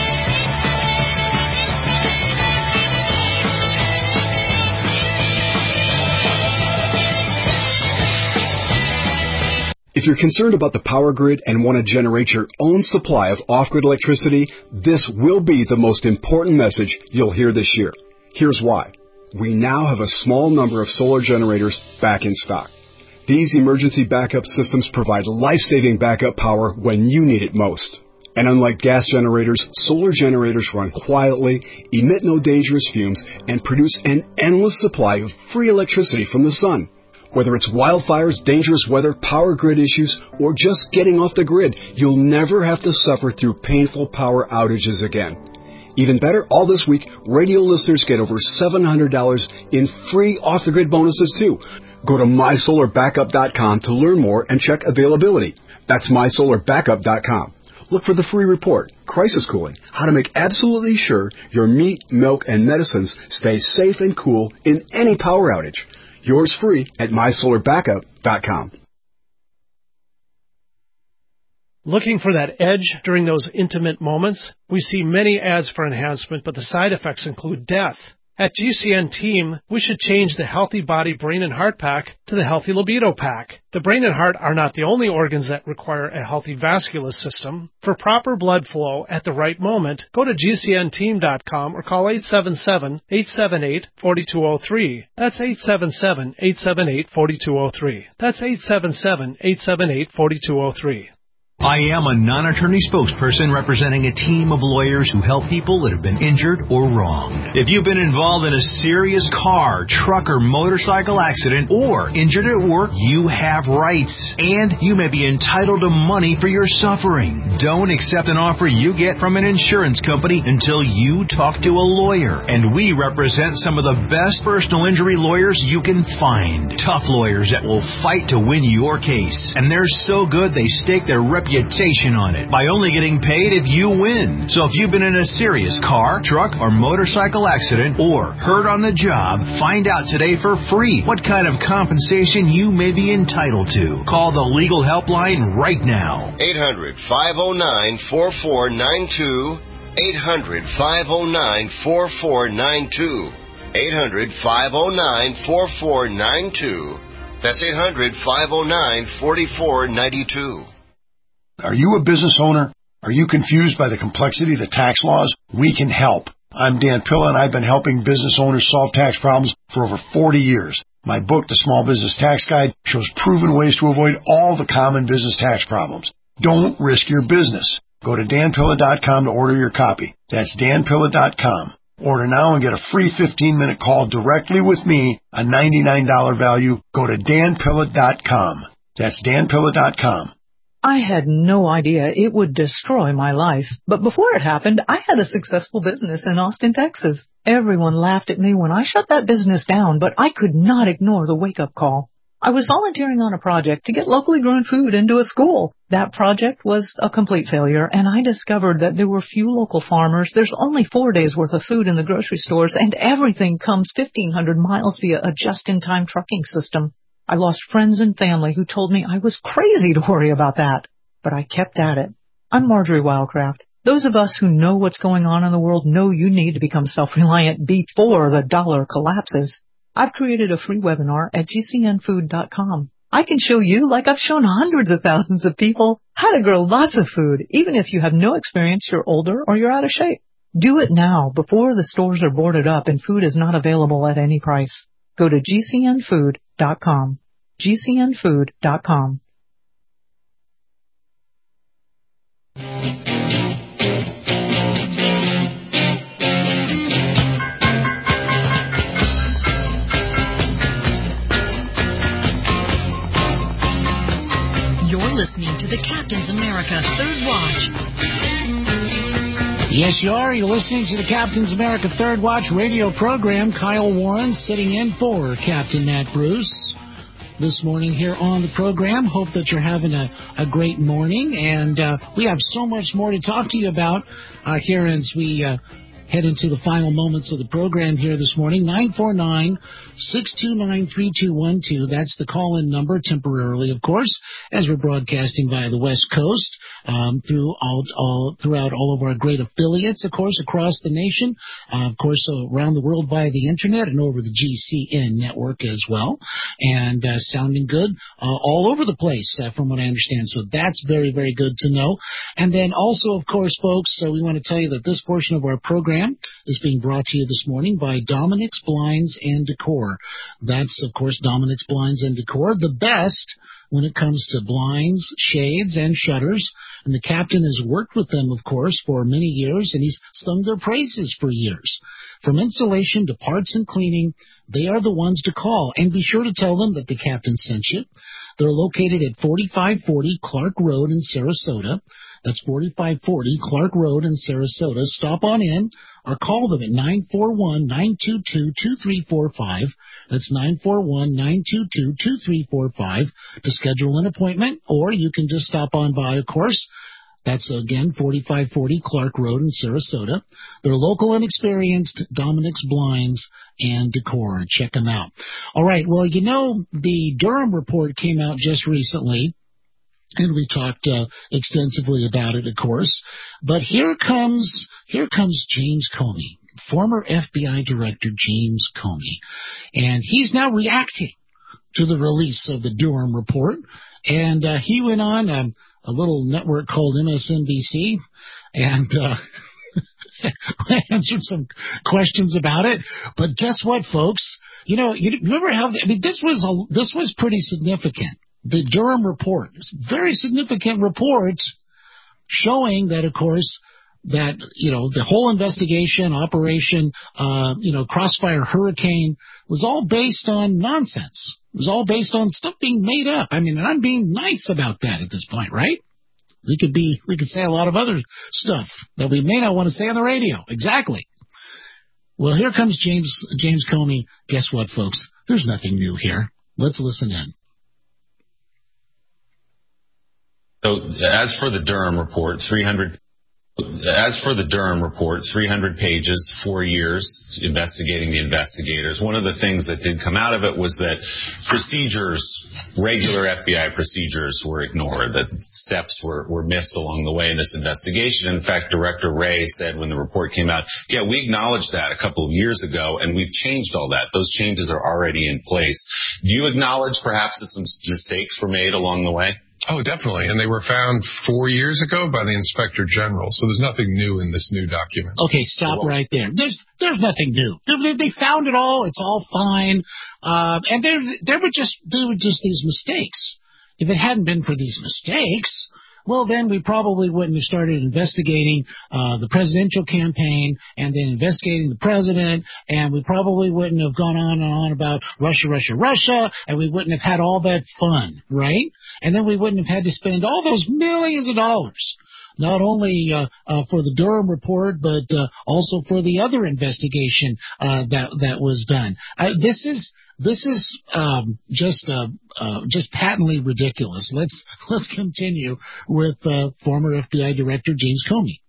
If you're concerned about the power grid and want to generate your own supply of off-grid electricity, this will be the most important message you'll hear this year. Here's why. We now have a small number of solar generators back in stock. These emergency backup systems provide life-saving backup power when you need it most. And unlike gas generators, solar generators run quietly, emit no dangerous fumes, and produce an endless supply of free electricity from the sun. Whether it's wildfires, dangerous weather, power grid issues, or just getting off the grid, you'll never have to suffer through painful power outages again. Even better, all this week, radio listeners get over seven hundred dollars in free off-the-grid bonuses too. Go to my solar backup dot com to learn more and check availability. That's my solar backup dot com. Look for the free report, Crisis Cooling, how to make absolutely sure your meat, milk, and medicines stay safe and cool in any power outage. Yours free at my solar backup dot com. Looking for that edge during those intimate moments? We see many ads for enhancement, but the side effects include death. At G C N Team, we should change the Healthy Body, Brain, and Heart Pack to the Healthy Libido Pack. The brain and heart are not the only organs that require a healthy vascular system. For proper blood flow at the right moment, go to G C N team dot com or call eight seven seven, eight seven eight, four two zero three. That's eight seven seven, eight seven eight, four two zero three. That's eight seven seven, eight seven eight, four two zero three. I am a non-attorney spokesperson representing a team of lawyers who help people that have been injured or wronged. If you've been involved in a serious car, truck, or motorcycle accident or injured at work, you have rights, and you may be entitled to money for your suffering. Don't accept an offer you get from an insurance company until you talk to a lawyer, and we represent some of the best personal injury lawyers you can find. Tough lawyers that will fight to win your case, and they're so good they stake their reputation reputation on it by only getting paid if you win. So if you've been in a serious car, truck, or motorcycle accident or hurt on the job, find out today for free what kind of compensation you may be entitled to. Call the legal helpline right now. eight hundred, five oh nine, four four nine two. eight hundred, five oh nine, four four nine two. eight hundred, five oh nine, four four nine two. That's eight hundred, five oh nine, four four nine two. Are you a business owner? Are you confused by the complexity of the tax laws? We can help. I'm Dan Pilla, and I've been helping business owners solve tax problems for over forty years. My book, The Small Business Tax Guide, shows proven ways to avoid all the common business tax problems. Don't risk your business. Go to dan pilla dot com to order your copy. That's dan pilla dot com. Order now and get a free fifteen-minute call directly with me, a ninety-nine dollars value. Go to dan pilla dot com. That's dan pilla dot com. I had no idea it would destroy my life. But before it happened, I had a successful business in Austin, Texas. Everyone laughed at me when I shut that business down, but I could not ignore the wake-up call. I was volunteering on a project to get locally grown food into a school. That project was a complete failure, and I discovered that there were few local farmers. There's only four days' worth of food in the grocery stores, and everything comes fifteen hundred miles via a just-in-time trucking system. I lost friends and family who told me I was crazy to worry about that, but I kept at it. I'm Marjorie Wildcraft. Those of us who know what's going on in the world know you need to become self-reliant before the dollar collapses. I've created a free webinar at G C N food dot com. I can show you, like I've shown hundreds of thousands of people, how to grow lots of food, even if you have no experience, you're older, or you're out of shape. Do it now, before the stores are boarded up and food is not available at any price. Go to G C N food dot com. G C N food dot com. You're listening to the Captain's America Third Watch. Yes, you are. You're listening to the Captain's America Third Watch radio program. Kyle Warren sitting in for Captain Matt Bruce this morning here on the program. Hope that you're having a, a great morning. And uh, we have so much more to talk to you about uh, here as we uh, head into the final moments of the program here this morning. nine four nine, six two nine, three two one two. That's the call-in number, temporarily, of course, as we're broadcasting via the West Coast, um, through all, all, throughout all of our great affiliates, of course, across the nation, uh, of course, uh, around the world via the Internet and over the G C N network as well, and uh, sounding good uh, all over the place, uh, from what I understand. So that's very, very good to know. And then also, of course, folks, so we want to tell you that this portion of our program is being brought to you this morning by Dominic's Blinds and Decor. That's, of course, Dominic's Blinds and Decor, the best when it comes to blinds, shades, and shutters. And the captain has worked with them, of course, for many years, and he's sung their praises for years. From installation to parts and cleaning, they are the ones to call. And be sure to tell them that the captain sent you. They're located at forty-five forty Clark Road in Sarasota. That's forty-five forty Clark Road in Sarasota. Stop on in or call them at nine four one, nine two two, two three four five. That's nine four one, nine two two, two three four five to schedule an appointment, or you can just stop on by, of course. That's, again, forty-five forty Clark Road in Sarasota. They're local and experienced, Dominic's Blinds and Decor. Check them out. All right, well, you know, the Durham report came out just recently, and we talked uh, extensively about it, of course. But here comes here comes James Comey former F B I Director James Comey. And he's now reacting to the release of the Durham report. And uh, he went on um, a little network called M S N B C and uh, answered some questions about it. But guess what, folks? You know, you remember how, I mean, this was a, this was pretty significant. The Durham report, very significant report showing that, of course, that, you know, the whole investigation, operation, uh, you know, Crossfire Hurricane was all based on nonsense. It was all based on stuff being made up. I mean, and I'm being nice about that at this point, right? We could be, we could say a lot of other stuff that we may not want to say on the radio. Exactly. Well, here comes James, James Comey. Guess what, folks? There's nothing new here. Let's listen in. So, as for the Durham report, three hundred As for the Durham report, three hundred pages, four years investigating the investigators. One of the things that did come out of it was that procedures, regular F B I procedures, were ignored, that steps were, were missed along the way in this investigation. In fact, Director Wray said when the report came out, yeah, we acknowledged that a couple of years ago, and we've changed all that. Those changes are already in place. Do you acknowledge perhaps that some mistakes were made along the way? Oh, definitely. And they were found four years ago by the Inspector General. So there's nothing new in this new document. Okay, stop right there. There's there's nothing new. They, they found it all. It's all fine. Uh, and there there were just there were just these mistakes. If it hadn't been for these mistakes, well, then we probably wouldn't have started investigating uh, the presidential campaign and then investigating the president, and we probably wouldn't have gone on and on about Russia, Russia, Russia, and we wouldn't have had all that fun, right? And then we wouldn't have had to spend all those millions of dollars, not only uh, uh, for the Durham report, but uh, also for the other investigation uh, that that was done. Uh, this is this is um, just uh, uh, just patently ridiculous. Let's let's continue with uh, former F B I Director James Comey.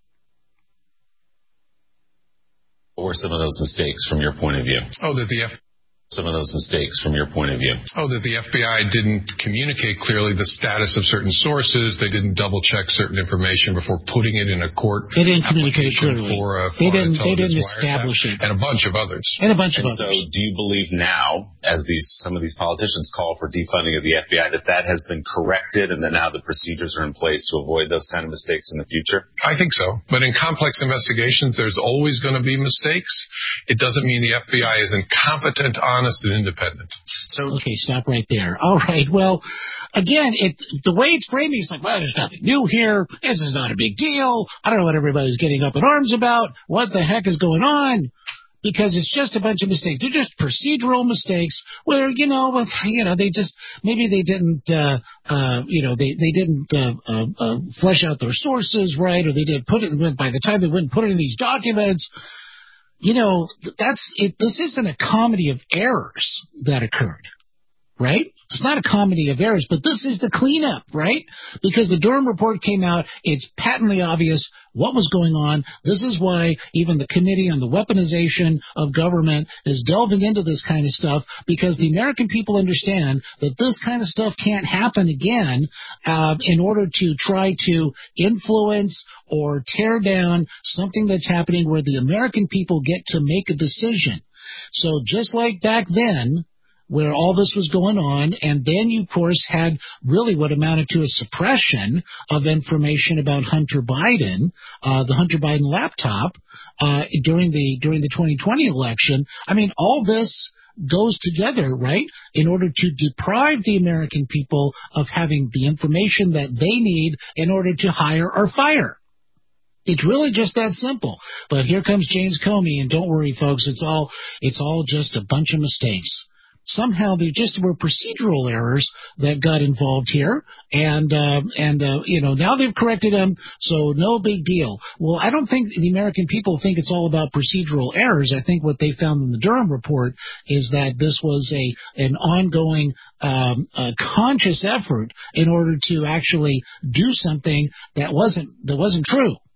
What were some of those mistakes from your point of view? Oh, that the F. Some of those mistakes from your point of view? Oh, that the F B I didn't communicate clearly the status of certain sources. They didn't double-check certain information before putting it in a court. They didn't communicate clearly. For, uh, they didn't. They didn't establish it. And a bunch of others. And a bunch and of so others. So, do you believe now, as these some of these politicians call for defunding of the F B I, that that has been corrected and that now the procedures are in place to avoid those kind of mistakes in the future? I think so. But in complex investigations, there's always going to be mistakes. It doesn't mean the F B I is incompetent, honest, and independent. So okay, stop right there. All right. Well, again, it the way it's framing is like, well, there's nothing new here. This is not a big deal. I don't know what everybody's getting up in arms about. What the heck is going on? Because it's just a bunch of mistakes. They're just procedural mistakes where, you know, with, you know, they just, maybe they didn't, uh, uh, you know, they, they didn't, uh, uh, uh, flesh out their sources right, or they didn't put it, by the time they wouldn't put it in these documents. You know, that's it. This isn't a comedy of errors that occurred, right? It's not a comedy of errors, but this is the cleanup, right? Because the Durham report came out. It's patently obvious what was going on. This is why even the Committee on the Weaponization of Government is delving into this kind of stuff, because the American people understand that this kind of stuff can't happen again uh, in order to try to influence or tear down something that's happening where the American people get to make a decision. So just like back then, where all this was going on, and then you, of course, had really what amounted to a suppression of information about Hunter Biden, uh, the Hunter Biden laptop, uh, during the during the twenty twenty election. I mean, all this goes together, right, in order to deprive the American people of having the information that they need in order to hire or fire. It's really just that simple. But here comes James Comey, and don't worry, folks, it's all it's all just a bunch of mistakes. Somehow there just were procedural errors that got involved here, and uh, and uh, you know, now they've corrected them, so no big deal. Well, I don't think the American people think it's all about procedural errors. I think what they found in the Durham report is that this was a an ongoing um, uh, conscious effort in order to actually do something that wasn't that wasn't true.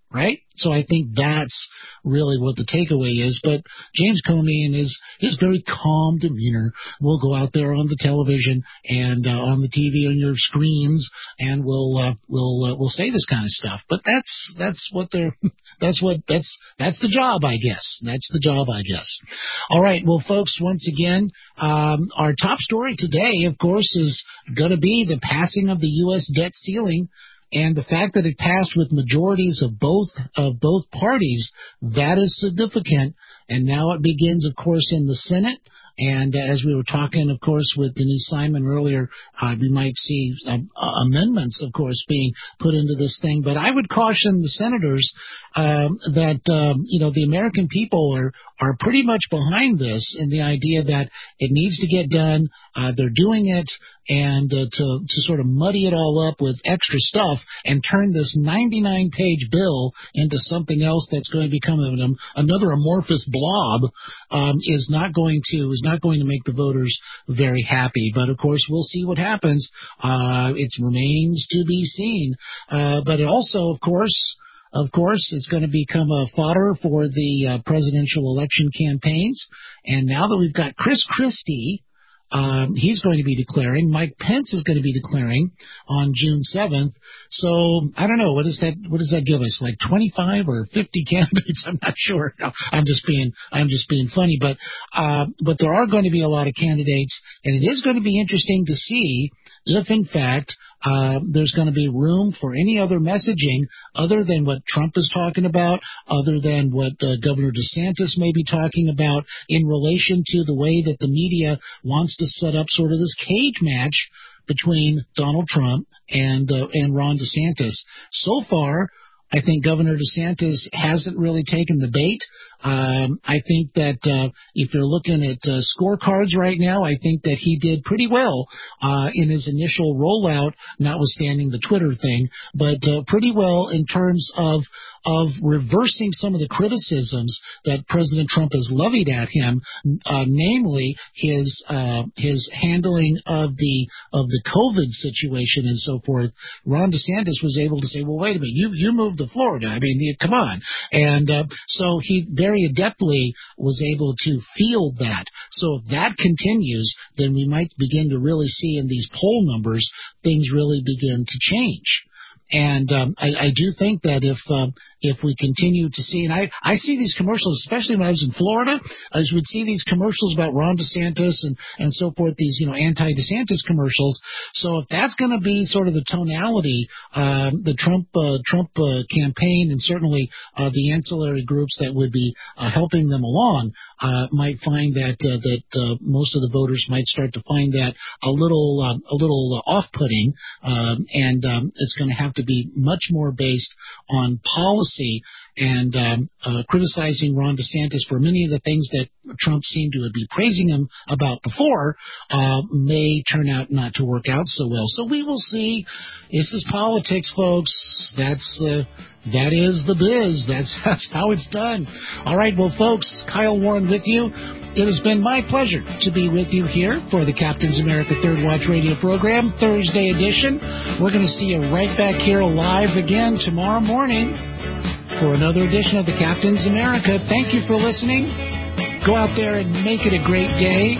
right? So I think that's really what the takeaway is. But James Comey and his, his very calm demeanor will go out there on the television and uh, on the T V on your screens, and will uh, will uh, will say this kind of stuff. But that's that's what they're that's what that's that's the job, I guess. That's the job, I guess. All right, well, folks, once again, um, our top story today, of course, is going to be the passing of the U S debt ceiling. And the fact that it passed with majorities of both of both parties, that is significant. And now it begins, of course, in the Senate. And as we were talking, of course, with Denise Simon earlier, uh, we might see uh, amendments, of course, being put into this thing. But I would caution the senators um, that, um, you know, the American people are, are pretty much behind this in the idea that it needs to get done. Uh, they're doing it, and uh, to, to sort of muddy it all up with extra stuff and turn this ninety-nine page bill into something else that's going to become an, another amorphous blob um, is not going to is not going to make the voters very happy. But of course, we'll see what happens. Uh, it remains to be seen. Uh, but it also, of course. Of course, it's going to become a fodder for the uh, presidential election campaigns. And now that we've got Chris Christie, um, he's going to be declaring. Mike Pence is going to be declaring on June seventh. So I don't know. What does that? What does that give us? Like twenty-five or fifty candidates? I'm not sure. No, I'm just being. I'm just being funny. But uh, but there are going to be a lot of candidates, and it is going to be interesting to see if, in fact, Uh, there's going to be room for any other messaging other than what Trump is talking about, other than what uh, Governor DeSantis may be talking about in relation to the way that the media wants to set up sort of this cage match between Donald Trump and uh, and Ron DeSantis. So far, I think Governor DeSantis hasn't really taken the bait. Um, I think that uh, if you're looking at uh, scorecards right now, I think that he did pretty well uh, in his initial rollout, notwithstanding the Twitter thing, but uh, pretty well in terms of of reversing some of the criticisms that President Trump has levied at him, uh, namely his uh, his handling of the of the COVID situation and so forth. Ron DeSantis was able to say, "Well, wait a minute, you you moved to Florida. I mean, you, come on," and uh, so he very adeptly was able to field that. So if that continues, then we might begin to really see in these poll numbers things really begin to change. And um, I, I do think that if um, if we continue to see, and I, I see these commercials, especially when I was in Florida, I would see these commercials about Ron DeSantis and, and so forth, these, you know, anti-DeSantis commercials. So if that's going to be sort of the tonality, um, the Trump uh, Trump uh, campaign and certainly uh, the ancillary groups that would be uh, helping them along uh, might find that uh, that uh, most of the voters might start to find that a little uh, a little uh, off-putting, um, and um, it's going to have to be much more based on policy and um, uh, criticizing Ron DeSantis for many of the things that Trump seemed to be praising him about before uh, may turn out not to work out so well. So we will see. This is politics, folks. That's uh, that is the biz. That's that's how it's done. All right, well, folks, Kyle Warren with you. It has been my pleasure to be with you here for the Captain's America Third Watch radio program, Thursday edition. We're going to see you right back here live again tomorrow morning for another edition of the Captain's America. Thank you for listening. Go out there and make it a great day.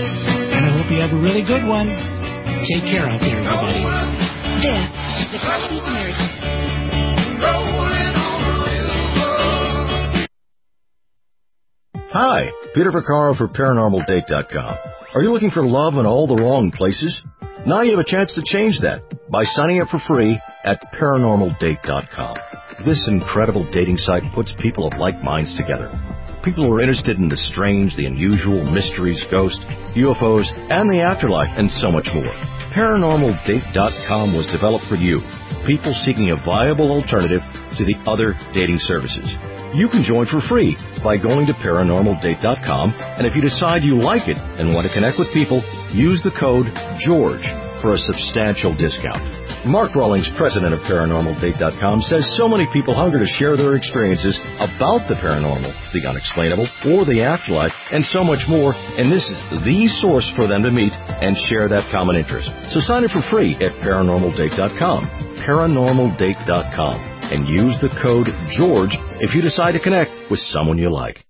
And I hope you have a really good one. Take care out there, everybody. This is the Captain's America. Hi, Peter Vaccaro for Paranormal Date dot com. Are you looking for love in all the wrong places? Now you have a chance to change that by signing up for free at Paranormal Date dot com. This incredible dating site puts people of like minds together. People who are interested in the strange, the unusual, mysteries, ghosts, U F Os, and the afterlife, and so much more. Paranormal Date dot com was developed for you, people seeking a viable alternative to the other dating services. You can join for free by going to Paranormal Date dot com, and if you decide you like it and want to connect with people, use the code GEORGE for a substantial discount. Mark Rawlings, president of Paranormal Date dot com, says so many people hunger to share their experiences about the paranormal, the unexplainable, or the afterlife, and so much more, and this is the source for them to meet and share that common interest. So sign up for free at Paranormal Date dot com. Paranormal Date dot com. and use the code GEORGE if you decide to connect with someone you like.